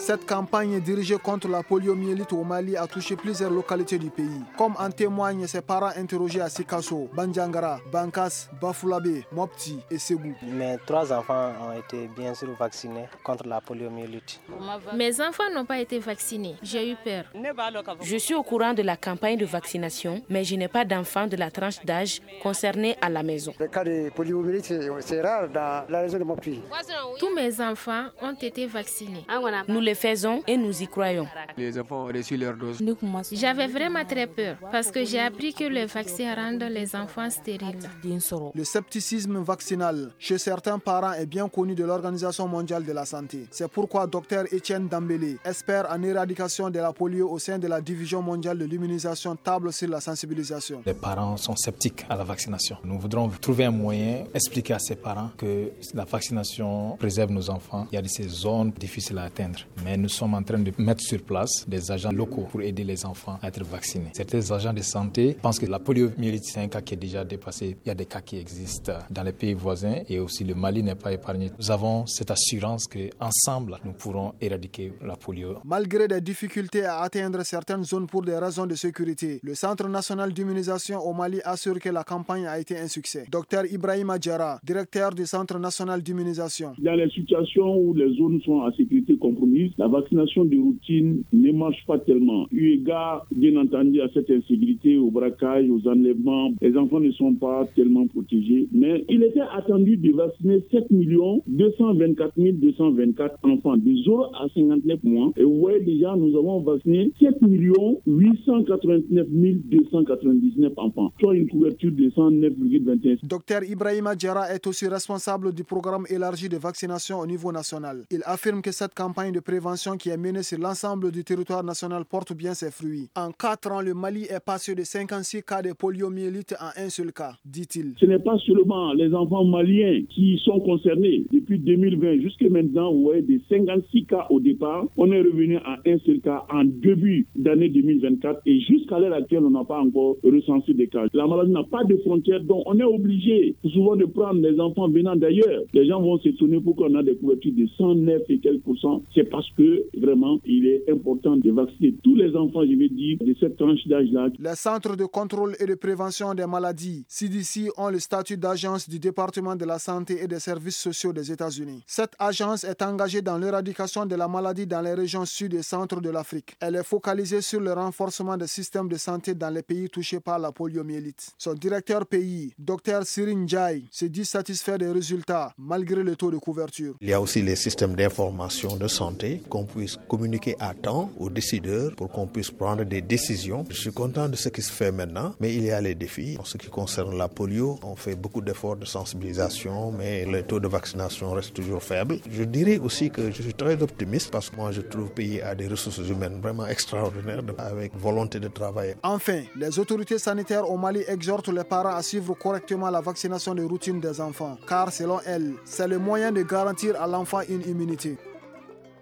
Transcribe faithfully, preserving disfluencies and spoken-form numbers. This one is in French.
Cette campagne dirigée contre la poliomyélite au Mali a touché plusieurs localités du pays. Comme en témoignent ses parents interrogés à Sikasso, Bandiangara, Bankas, Bafulabe, Mopti et Ségou. Mes trois enfants ont été bien sûr vaccinés contre la poliomyélite. Mes enfants n'ont pas été vaccinés. J'ai eu peur. Je suis au courant de la campagne de vaccination, mais je n'ai pas d'enfants de la tranche d'âge concernée à la maison. Le cas de poliomyélite, c'est rare dans la région de Mopti. Tous mes enfants ont été vaccinés. Nous le faisons et nous y croyons. Les enfants ont reçu leur dose. J'avais vraiment très peur parce que j'ai appris que le vaccin rend les enfants stériles. Le scepticisme vaccinal chez certains parents est bien connu de l'Organisation mondiale de la santé. C'est pourquoi Dr Etienne Dambélé, expert en éradication de la polio au sein de la division mondiale de l'immunisation, table sur la sensibilisation. Les parents sont sceptiques à la vaccination. Nous voudrons trouver un moyen, expliquer à ces parents que la vaccination préserve nos enfants. Il y a de ces zones difficiles à atteindre. Mais nous sommes en train de mettre sur place des agents locaux pour aider les enfants à être vaccinés. Certains agents de santé pensent que la poliomyélite, c'est un cas qui est déjà dépassé. Il y a des cas qui existent dans les pays voisins et aussi le Mali n'est pas épargné. Nous avons cette assurance qu'ensemble, nous pourrons éradiquer la polio. Malgré des difficultés à atteindre certaines zones pour des raisons de sécurité, le Centre national d'immunisation au Mali assure que la campagne a été un succès. Dr Ibrahima Diarra, directeur du Centre national d'immunisation. Dans les situations où les zones sont à sécurité compromise, la vaccination de routine ne marche pas tellement. Eu égard, bien entendu, à cette insécurité, au braquage, aux enlèvements, les enfants ne sont pas tellement protégés. Mais il était attendu de vacciner sept millions deux cent vingt-quatre mille deux cent vingt-quatre enfants de zéro à cinquante-neuf mois. Et vous voyez déjà, nous avons vacciné sept millions huit cent quatre-vingt-neuf mille deux cent quatre-vingt-dix-neuf enfants, soit une couverture de cent neuf virgule vingt et un. Dr Ibrahima Diarra est aussi responsable du programme élargi de vaccination au niveau national. Il affirme que cette campagne de prévention qui est menée sur l'ensemble du territoire national porte bien ses fruits. En quatre ans, le Mali est passé de cinquante-six cas de poliomyélite à un seul cas, dit-il. Ce n'est pas seulement les enfants maliens qui sont concernés. Depuis deux mille vingt jusqu'à maintenant, vous voyez, de cinquante-six cas au départ, on est revenu à un seul cas en début d'année deux mille vingt-quatre et jusqu'à l'heure actuelle, on n'a pas encore recensé des cas. La maladie n'a pas de frontières, donc on est obligé souvent de prendre les enfants venant d'ailleurs. Les gens vont s'étonner pourquoi on a des couvertures de cent neuf et quelques pourcents. C'est parce que vraiment, il est important de vacciner tous les enfants, je vais dire, de cette tranche d'âge-là. Les centres de contrôle et de prévention des maladies, C D C, ont le statut d'agence du département de la santé et des services sociaux des États-Unis. Cette agence est engagée dans l'éradication de la maladie dans les régions sud et centre de l'Afrique. Elle est focalisée sur le renforcement des systèmes de santé dans les pays touchés par la poliomyélite. Son directeur pays, Dr Sirin Ndiaye, se dit satisfait des résultats malgré le taux de couverture. Il y a aussi les systèmes d'information de santé, qu'on puisse communiquer à temps aux décideurs pour qu'on puisse prendre des décisions. Je suis content de ce qui se fait maintenant, mais il y a les défis. En ce qui concerne la polio, on fait beaucoup d'efforts de sensibilisation, mais le taux de vaccination reste toujours faible. Je dirais aussi que je suis très optimiste parce que moi je trouve le pays a des ressources humaines vraiment extraordinaires avec volonté de travailler. Enfin, les autorités sanitaires au Mali exhortent les parents à suivre correctement la vaccination de routine des enfants, car selon elles, c'est le moyen de garantir à l'enfant une immunité.